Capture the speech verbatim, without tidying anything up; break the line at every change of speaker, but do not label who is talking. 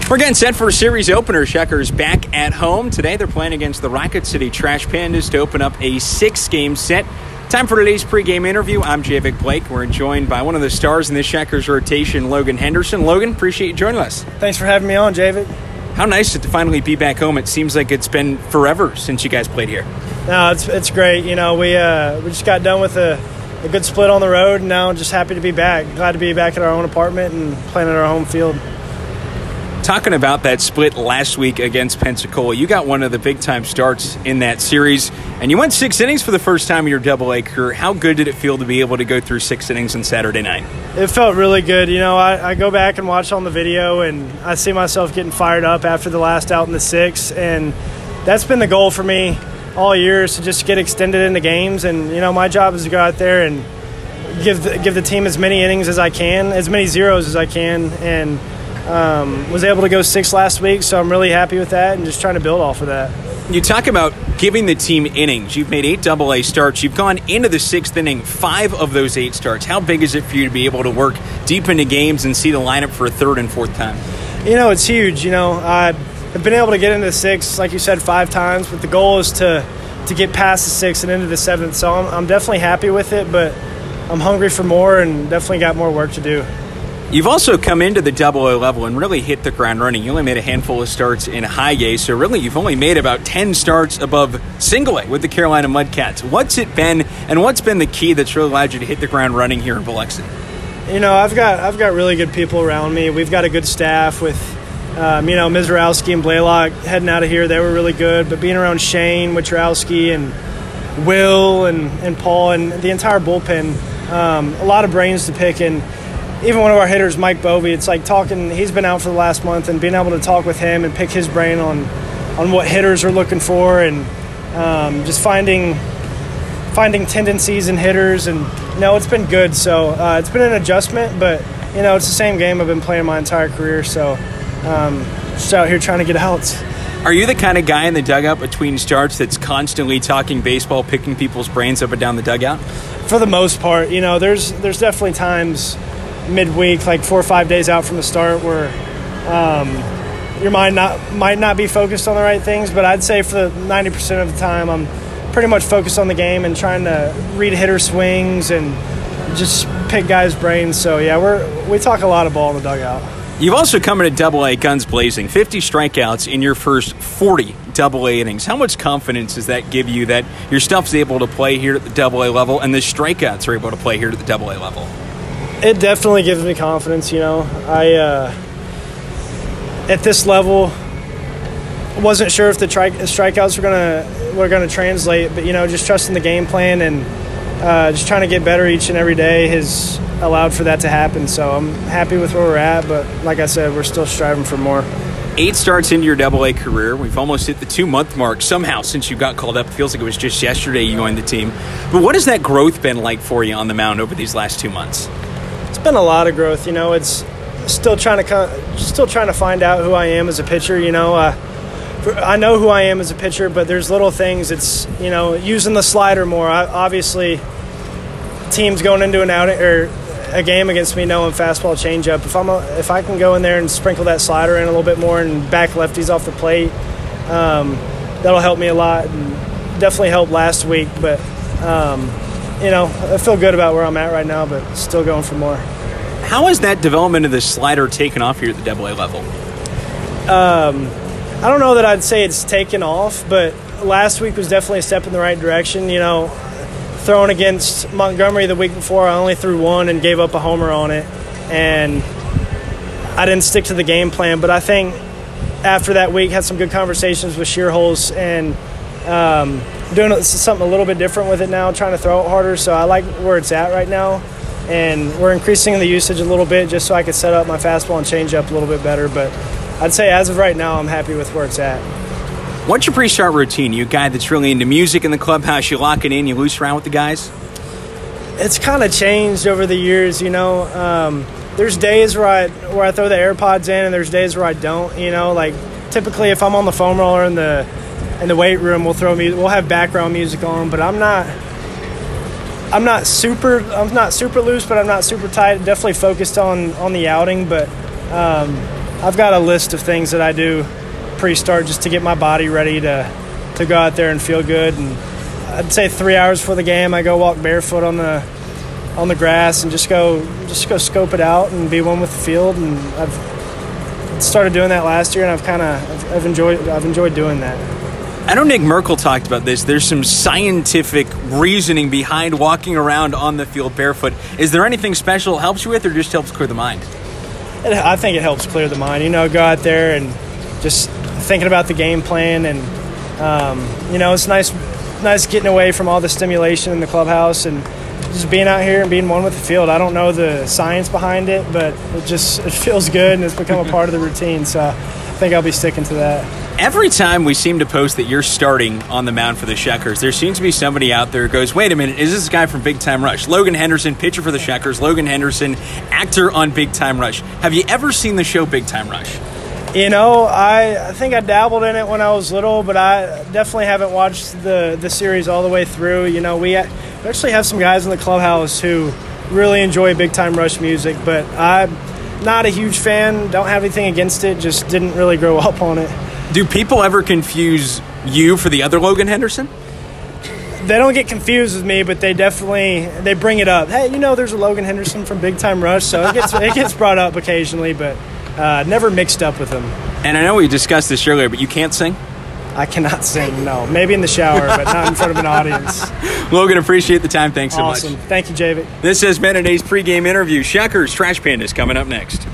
We're getting set for a series opener. Checkers back at home. Today they're playing against the Rocket City Trash Pandas to open up a six-game set. Time for today's pregame interview. I'm Javik Blake. We're joined by one of the stars in this Checkers rotation, Logan Henderson. Logan, appreciate you joining us.
Thanks for having me on, Javik.
How nice is it to finally be back home? It seems like it's been forever since you guys played here.
No, it's it's great. You know, we uh, we just got done with a, a good split on the road, and now I'm just happy to be back. Glad to be back at our own apartment and playing at our home field.
Talking about that split last week against Pensacola, you got one of the big-time starts in that series, and you went six innings for the first time in your double A career. How good did it feel to be able to go through six innings on Saturday night?
It felt really good. You know, I, I go back and watch on the video, and I see myself getting fired up after the last out in the sixth, and that's been the goal for me all year, is to just get extended into games. And, you know, my job is to go out there and give the, give the team as many innings as I can, as many zeros as I can, and Um, was able to go six last week, so I'm really happy with that and just trying to build off of that.
You talk about giving the team innings. You've made eight double A starts. You've gone into the sixth inning, five of those eight starts. How big is it for you to be able to work deep into games and see the lineup for a third and fourth time?
You know, it's huge. You know, I've been able to get into the sixth, like you said, five times, but the goal is to, to get past the sixth and into the seventh. So I'm, I'm definitely happy with it, but I'm hungry for more and definitely got more work to do.
You've also come into the double A level and really hit the ground running. You only made a handful of starts in high A, so really you've only made about ten starts above single A with the Carolina Mudcats. What's it been, and what's been the key that's really allowed you to hit the ground running here in Biloxi?
You know, I've got I've got really good people around me. We've got a good staff with, um, you know, Mizrowski and Blaylock heading out of here. They were really good, but being around Shane, Wachowski, and Will, and, and Paul, and the entire bullpen, um, a lot of brains to pick. And even one of our hitters, Mike Bovey, it's like talking, he's been out for the last month, and being able to talk with him and pick his brain on on what hitters are looking for, and um, just finding finding tendencies in hitters. And, you know, it's been good. So uh, it's been an adjustment, but, you know, it's the same game I've been playing my entire career. So um, just out here trying to get outs.
Are you the kind of guy in the dugout between starts that's constantly talking baseball, picking people's brains up and down the dugout?
For the most part. You know, there's there's definitely times midweek, like four or five days out from the start, where um, your mind not might not be focused on the right things. But I'd say for the ninety percent of the time, I'm pretty much focused on the game and trying to read hitter swings and just pick guys' brains. So yeah, we're we talk a lot of ball in the dugout.
You've also come into double A guns blazing, fifty strikeouts in your first forty double A innings. How much confidence does that give you that your stuff's able to play here at the double A level and the strikeouts are able to play here at the double A level?
It definitely gives me confidence. You know, I uh, at this level wasn't sure if the tri- strikeouts were gonna were gonna translate, but, you know, just trusting the game plan and uh, just trying to get better each and every day has allowed for that to happen. So I'm happy with where we're at, but like I said, we're still striving for more.
Eight starts into your double A career. We've almost hit the two-month mark somehow since you got called up. It feels like it was just yesterday you joined the team. But what has that growth been like for you on the mound over these last two months?
It's been a lot of growth. You know, it's still trying to still trying to find out who I am as a pitcher. You know, uh, I know who I am as a pitcher, but there's little things. It's, you know, using the slider more. I, obviously, teams going into an out or a game against me knowing fastball, changeup. If I'm a, if I can go in there and sprinkle that slider in a little bit more and back lefties off the plate, um, that'll help me a lot. And definitely helped last week, but. Um, You know, I feel good about where I'm at right now, but still going for more.
How has that development of the slider taken off here at the double A level?
Um, I don't know that I'd say it's taken off, but last week was definitely a step in the right direction. You know, throwing against Montgomery the week before, I only threw one and gave up a homer on it, and I didn't stick to the game plan. But I think after that week, had some good conversations with Shearholes and um, doing something a little bit different with it now, trying to throw it harder. So I like where it's at right now, and we're increasing the usage a little bit just so I could set up my fastball and change up a little bit better. But I'd say as of right now, I'm happy with where it's at.
What's your pre-start routine? You a guy that's really into music in the clubhouse? You lock it in, you loose around with the guys?
It's kind of changed over the years, you know. Um, there's days where I where I throw the AirPods in, and there's days where I don't. You know, like typically if I'm on the foam roller in the in the weight room, we'll throw music, we'll have background music on. But I'm not I'm not super I'm not super loose, but I'm not super tight. Definitely focused on on the outing, but um, I've got a list of things that I do pre-start just to get my body ready to to go out there and feel good. And I'd say three hours before the game, I go walk barefoot on the on the grass and just go just go scope it out and be one with the field. And I've started doing that last year, and I've kind of I've, I've enjoyed I've enjoyed doing that.
I know Nick Merkel talked about this. There's some scientific reasoning behind walking around on the field barefoot. Is there anything special it helps you with, or just helps clear the mind?
It, I think it helps clear the mind. You know, go out there and just thinking about the game plan, and um, you know, it's nice, nice getting away from all the stimulation in the clubhouse and just being out here and being one with the field. I don't know the science behind it, but it just it feels good, and it's become a part of the routine. So I think I'll be sticking to that.
Every time we seem to post that you're starting on the mound for the Shuckers, there seems to be somebody out there who goes, wait a minute, is this guy from Big Time Rush? Logan Henderson, pitcher for the Shuckers. Logan Henderson, actor on Big Time Rush. Have you ever seen the show Big Time Rush?
You know, I, I think I dabbled in it when I was little, but I definitely haven't watched the, the series all the way through. You know, we, we actually have some guys in the clubhouse who really enjoy Big Time Rush music, but I'm not a huge fan, don't have anything against it, just didn't really grow up on it.
Do people ever confuse you for the other Logan Henderson?
They don't get confused with me, but they definitely they bring it up. Hey, you know, there's a Logan Henderson from Big Time Rush, so it gets it gets brought up occasionally, but uh, never mixed up with him.
And I know we discussed this earlier, but you can't sing?
I cannot sing, no. Maybe in the shower, but not in front of an audience.
Logan, appreciate the time. Thanks so
awesome.
much.
Thank you, Javik.
This has been today's pregame interview. Shuckers Trash Pandas coming up next.